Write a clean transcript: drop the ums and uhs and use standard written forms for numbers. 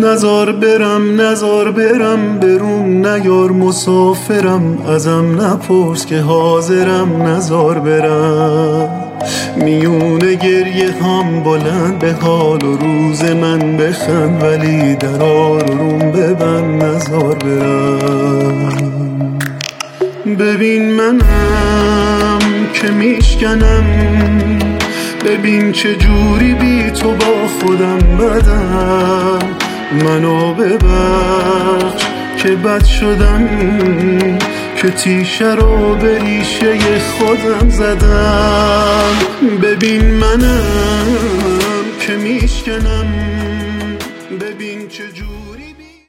نزار برم برون نیار مسافرم، ازم نپرس که حاضرم نزار برم. میونه گریه هم بلند به حال و روز من بخند، ولی در آروم ببند نزار برم. ببین منم که میشکنم، ببین چه جوری بی تو با خودم بدم. منو ببخش که بد شدم، که تیشه رو به ریشه خودم زدم. ببین منم که میشکنم،